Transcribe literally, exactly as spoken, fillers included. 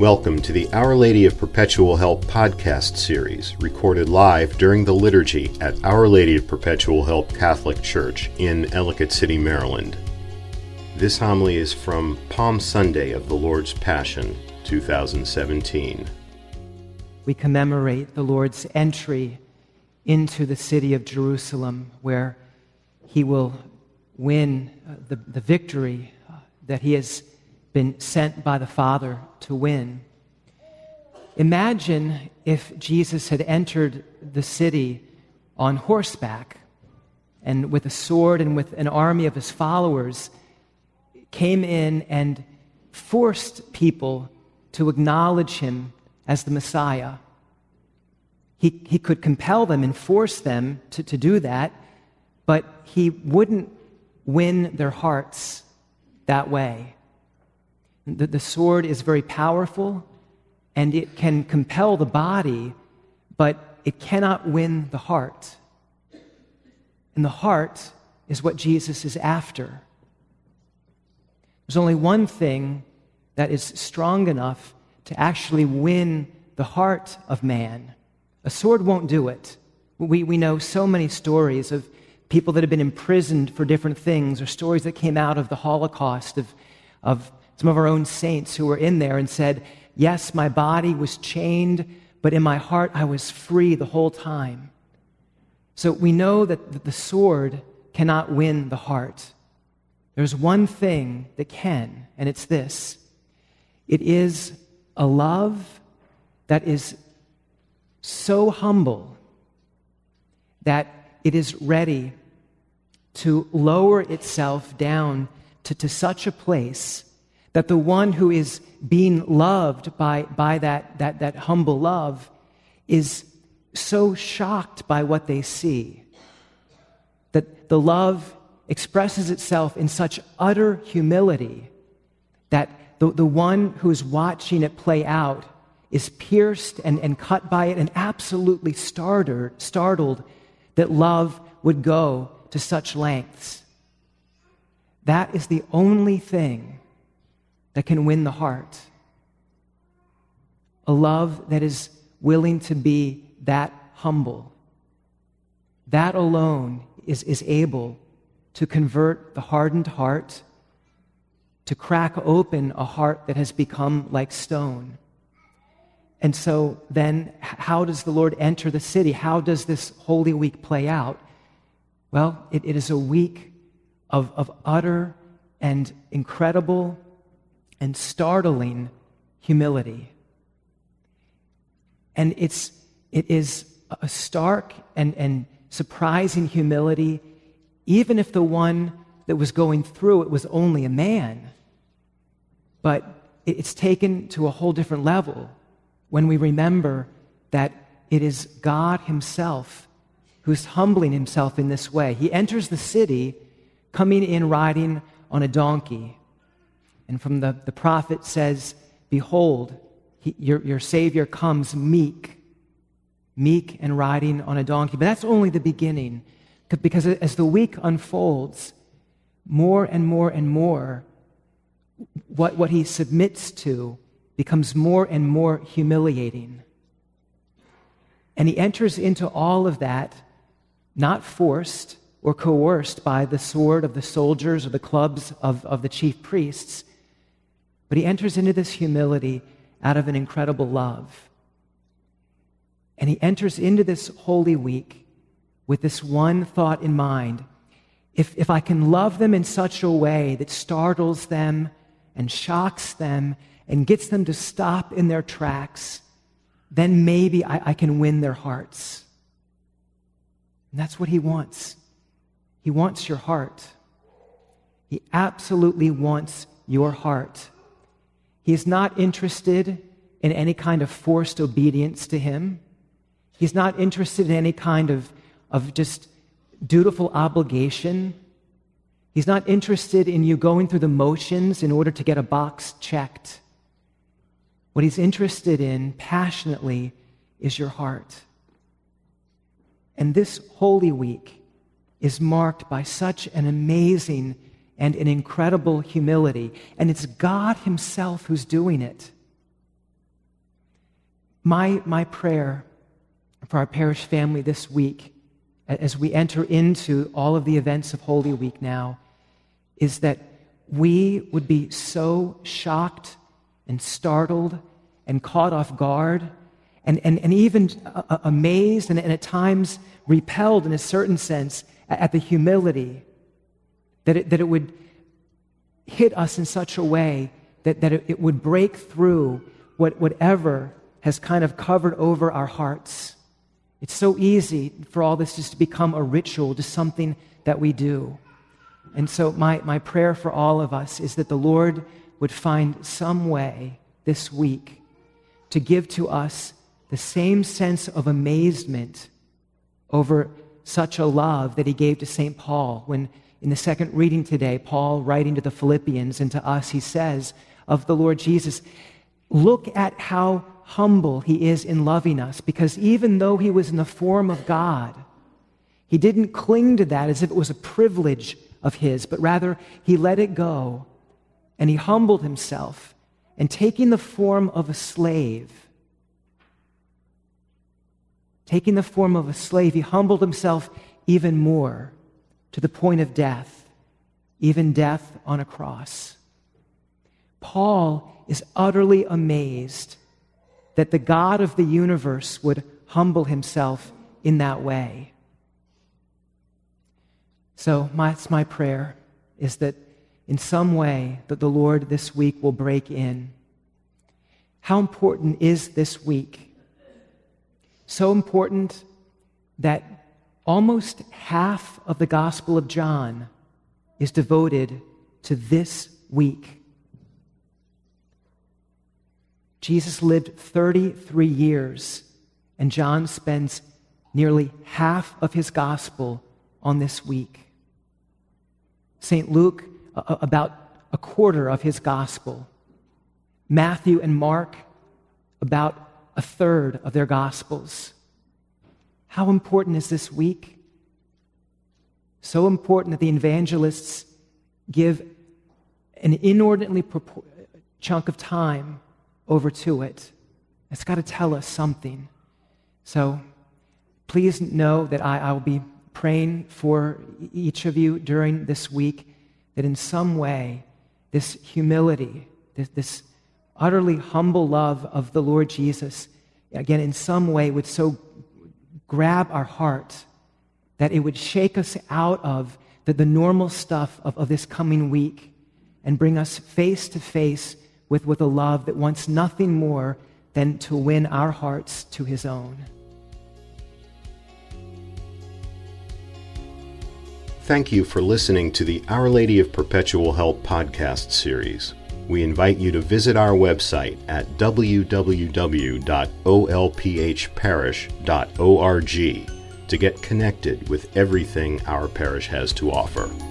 Welcome to the Our Lady of Perpetual Help podcast series, recorded live during the liturgy at Our Lady of Perpetual Help Catholic Church in Ellicott City, Maryland. This homily is from Palm Sunday of the Lord's Passion, two thousand seventeen. We commemorate the Lord's entry into the city of Jerusalem, where he will win the, the victory that he has been sent by the Father to win. Imagine if Jesus had entered the city on horseback and with a sword and with an army of his followers came in and forced people to acknowledge him as the Messiah. He, he could compel them and force them to, to do that, but he wouldn't win their hearts that way. The, the sword is very powerful, and it can compel the body, but it cannot win the heart. And the heart is what Jesus is after. There's only one thing that is strong enough to actually win the heart of man. A sword won't do it. We, we know so many stories of people that have been imprisoned for different things, or stories that came out of the Holocaust of, of some of our own saints who were in there and said, yes, my body was chained, but in my heart I was free the whole time. So we know that the sword cannot win the heart. There's one thing that can, and it's this. It is a love that is so humble that it is ready to lower itself down to, to such a place that the one who is being loved by, by that, that, that humble love is so shocked by what they see that the love expresses itself in such utter humility that the, the one who is watching it play out is pierced and, and cut by it and absolutely startled, startled that love would go to such lengths. That is the only thing that can win the heart. A love that is willing to be that humble. That alone is, is able to convert the hardened heart, to crack open a heart that has become like stone. And so then, how does the Lord enter the city? How does this Holy Week play out? Well, it, it is a week of, of utter and incredible and startling humility. And it's it is a stark and, and surprising humility, even if the one that was going through it was only a man. But it's taken to a whole different level when we remember that it is God himself who's humbling himself in this way. He enters the city coming in riding on a donkey. And from the, the prophet says, behold, he, your, your Savior comes meek, meek and riding on a donkey. But that's only the beginning, because as the week unfolds, more and more and more, what, what he submits to becomes more and more humiliating. And he enters into all of that, not forced or coerced by the sword of the soldiers or the clubs of, of the chief priests, but he enters into this humility out of an incredible love. And he enters into this Holy Week with this one thought in mind. If, if I can love them in such a way that startles them and shocks them and gets them to stop in their tracks, then maybe I, I can win their hearts. And that's what he wants. He wants your heart. He absolutely wants your heart. He's not interested in any kind of forced obedience to him. He's not interested in any kind of, of just dutiful obligation. He's not interested in you going through the motions in order to get a box checked. What he's interested in passionately is your heart. And this Holy Week is marked by such an amazing and an incredible humility. And it's God himself who's doing it. My, my prayer for our parish family this week, as we enter into all of the events of Holy Week now, is that we would be so shocked and startled and caught off guard and, and, and even uh, amazed and, and at times repelled in a certain sense at, at the humility that it, that it would hit us in such a way that, that it, it would break through what, whatever has kind of covered over our hearts. It's so easy for all this just to become a ritual, just something that we do. And so my, my prayer for all of us is that the Lord would find some way this week to give to us the same sense of amazement over such a love that he gave to Saint Paul. When in the second reading today, Paul, writing to the Philippians and to us, he says of the Lord Jesus, look at how humble he is in loving us, because even though he was in the form of God, he didn't cling to that as if it was a privilege of his, but rather he let it go and he humbled himself, and taking the form of a slave, taking the form of a slave, he humbled himself even more to the point of death, even death on a cross. Paul is utterly amazed that the God of the universe would humble himself in that way. So my, it's my prayer is that in some way that the Lord this week will break in. How important is this week? So important that almost half of the Gospel of John is devoted to this week. Jesus lived thirty-three years, and John spends nearly half of his gospel on this week. Saint Luke, uh, about a quarter of his gospel. Matthew and Mark, about a third of their gospels. How important is this week? So important that the evangelists give an inordinately propor- chunk of time over to it. It's got to tell us something. So please know that I, I will be praying for each of you during this week, that in some way this humility, this, this utterly humble love of the Lord Jesus, again, in some way would so grab our heart that it would shake us out of the, the normal stuff of, of this coming week and bring us face to face with, with a love that wants nothing more than to win our hearts to his own. Thank you for listening to the Our Lady of Perpetual Help podcast series. We invite you to visit our website at w w w dot o l p h parish dot org to get connected with everything our parish has to offer.